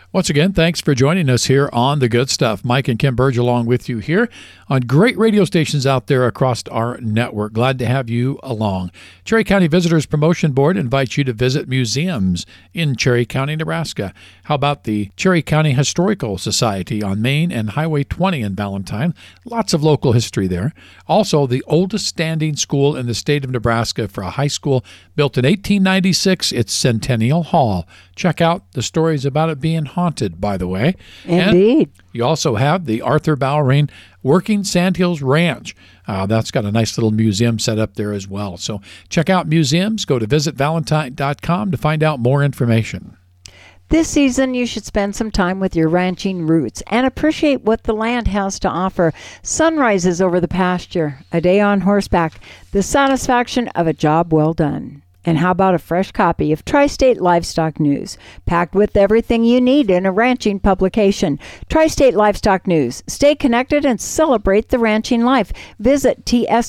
Once again, thanks for joining us here on The Good Stuff. Mike and Kim Burge along with you here on great radio stations out there across our network. Glad to have you along. Cherry County Visitors Promotion Board invites you to visit museums in Cherry County, Nebraska. How about the Cherry County Historical Society on Main and Highway 20 in Valentine? Lots of local history there. Also, the oldest standing school in the state of Nebraska for a high school built in 1896. It's Centennial Hall. Check out the stories about it being haunted, by the way. Indeed. And you also have the Arthur Bowering Working Sandhills Ranch. That's got a nice little museum set up there as well. So check out museums. Go to visitvalentine.com to find out more information. This season, you should spend some time with your ranching roots and appreciate what the land has to offer. Sunrises over the pasture, a day on horseback, the satisfaction of a job well done. And how about a fresh copy of Tri-State Livestock News, packed with everything you need in a ranching publication. Tri-State Livestock News. Stay connected and celebrate the ranching life. Visit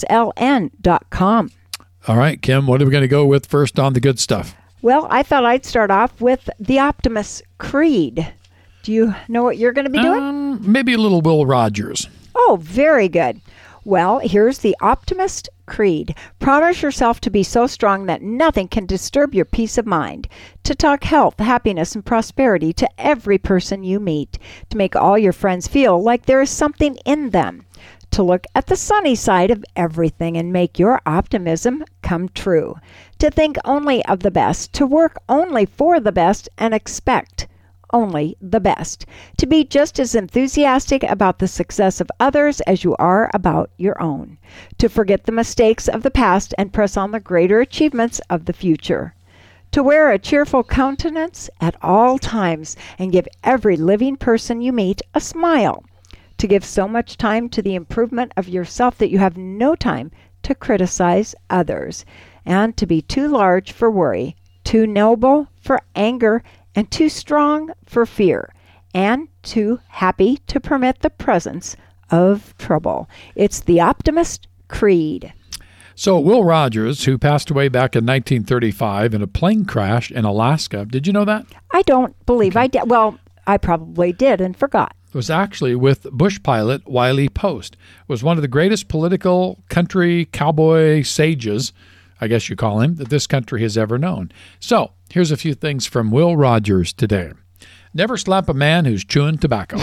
tsln.com. All right, Kim, what are we going to go with first on the good stuff? Well, I thought I'd start off with the Optimist Creed. Do you know what you're going to be doing? Maybe a little Will Rogers. Oh, very good. Well, here's the Optimist Creed. Promise yourself to be so strong that nothing can disturb your peace of mind. To talk health, happiness, and prosperity to every person you meet. To make all your friends feel like there is something in them. To look at the sunny side of everything and make your optimism come true. To think only of the best. To work only for the best and expect only the best. To be just as enthusiastic about the success of others as you are about your own. To forget the mistakes of the past and press on the greater achievements of the future. To wear a cheerful countenance at all times and give every living person you meet a smile. To give so much time to the improvement of yourself that you have no time to criticize others. And to be too large for worry, too noble for anger, and too strong for fear, and too happy to permit the presence of trouble. It's the Optimist Creed. So Will Rogers, who passed away back in 1935 in a plane crash in Alaska, did you know that? I don't believe I did. Well, I probably did and forgot. It was actually with Bush pilot Wiley Post. It was one of the greatest political country cowboy sages, I guess you call him, that this country has ever known. So here's a few things from Will Rogers today. Never slap a man who's chewing tobacco.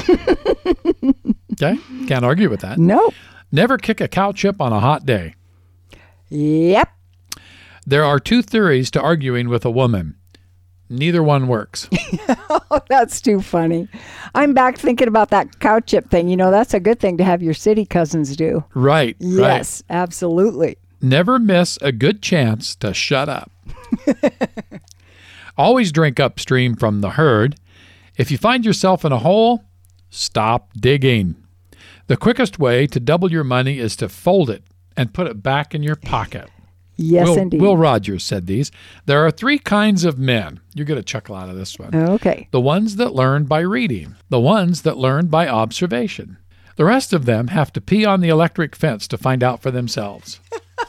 Okay? Can't argue with that. No. Never kick a cow chip on a hot day. Yep. There are two theories to arguing with a woman. Neither one works. Oh, that's too funny. I'm back thinking about that cow chip thing. You know, that's a good thing to have your city cousins do. Right. Yes, right. Absolutely. Never miss a good chance to shut up. Always drink upstream from the herd. If you find yourself in a hole, stop digging. The quickest way to double your money is to fold it and put it back in your pocket. Yes, indeed. Will Rogers said these. There are three kinds of men. You're going to chuckle out of this one. Okay. The ones that learn by reading. The ones that learn by observation. The rest of them have to pee on the electric fence to find out for themselves.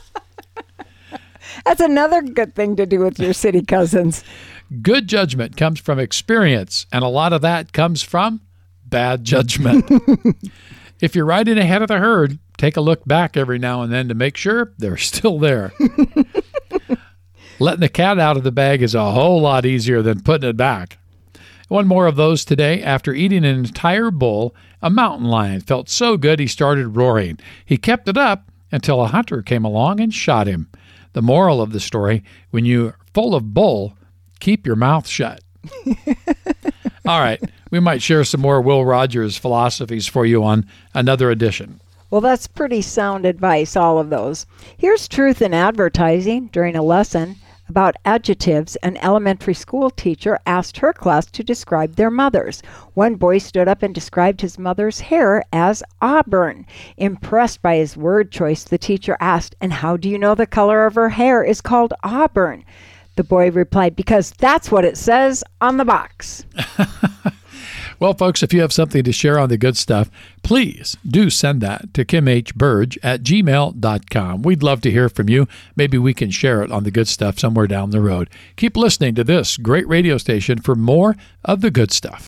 That's another good thing to do with your city cousins. Good judgment comes from experience, and a lot of that comes from bad judgment. If you're riding ahead of the herd, take a look back every now and then to make sure they're still there. Letting the cat out of the bag is a whole lot easier than putting it back. One more of those today. After eating an entire bull, a mountain lion felt so good he started roaring. He kept it up until a hunter came along and shot him. The moral of the story, when you're full of bull, keep your mouth shut. All right, we might share some more Will Rogers philosophies for you on another edition. Well, that's pretty sound advice, all of those. Here's Truth in Advertising. During a lesson about adjectives, an elementary school teacher asked her class to describe their mothers. One boy stood up and described his mother's hair as auburn. Impressed by his word choice, the teacher asked, "And how do you know the color of her hair is called auburn?" The boy replied, "Because that's what it says on the box." Well, folks, if you have something to share on the good stuff, please do send that to kimhburge@gmail.com. We'd love to hear from you. Maybe we can share it on the good stuff somewhere down the road. Keep listening to this great radio station for more of the good stuff.